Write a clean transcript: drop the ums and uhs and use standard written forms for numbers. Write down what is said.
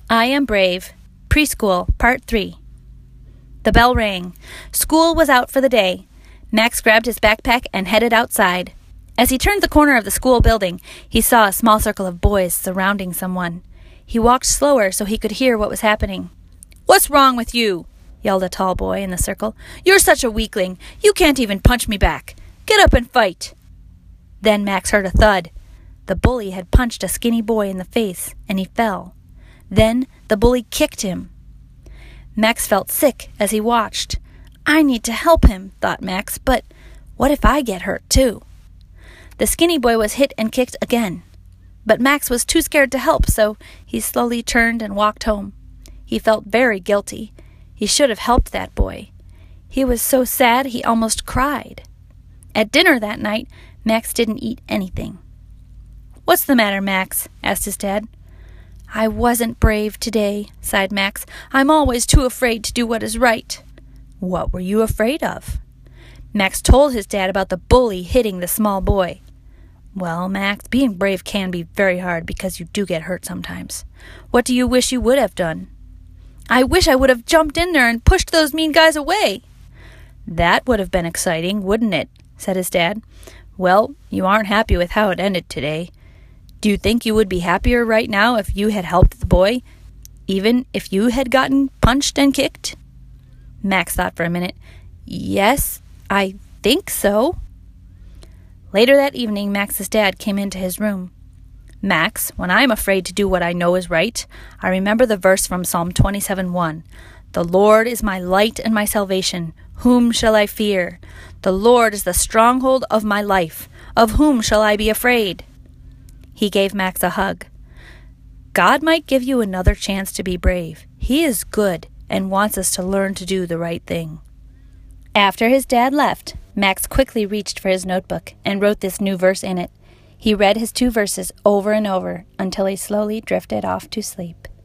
I Am Brave, Preschool, Part 3. The bell rang. School was out for the day. Max grabbed his backpack and headed outside. As he turned the corner of the school building, he saw a small circle of boys surrounding someone. He walked slower so he could hear what was happening. "What's wrong with you?" yelled a tall boy in the circle. "You're such a weakling. You can't even punch me back. Get up and fight." Then Max heard a thud. The bully had punched a skinny boy in the face, and he fell. Then the bully kicked him. Max felt sick as he watched. "I need to help him," thought Max, "but what if I get hurt too?" The skinny boy was hit and kicked again. But Max was too scared to help, so he slowly turned and walked home. He felt very guilty. He should have helped that boy. He was so sad he almost cried. At dinner that night, Max didn't eat anything. "What's the matter, Max?" asked his dad. "I wasn't brave today," sighed Max. "I'm always too afraid to do what is right." "What were you afraid of?" Max told his dad about the bully hitting the small boy. "Well, Max, being brave can be very hard because you do get hurt sometimes. What do you wish you would have done?" "I wish I would have jumped in there and pushed those mean guys away." "That would have been exciting, wouldn't it?" said his dad. "Well, you aren't happy with how it ended today. Do you think you would be happier right now if you had helped the boy, even if you had gotten punched and kicked?" Max thought for a minute. "Yes, I think so." Later that evening, Max's dad came into his room. "Max, when I am afraid to do what I know is right, I remember the verse from Psalm 27:1. 'The Lord is my light and my salvation. Whom shall I fear? The Lord is the stronghold of my life. Of whom shall I be afraid?'" He gave Max a hug. God might give you another chance to be brave. He is good and wants us to learn to do the right thing. After his dad left, Max quickly reached for his notebook and wrote this new verse in it. He read his 2 verses over and over until he slowly drifted off to sleep.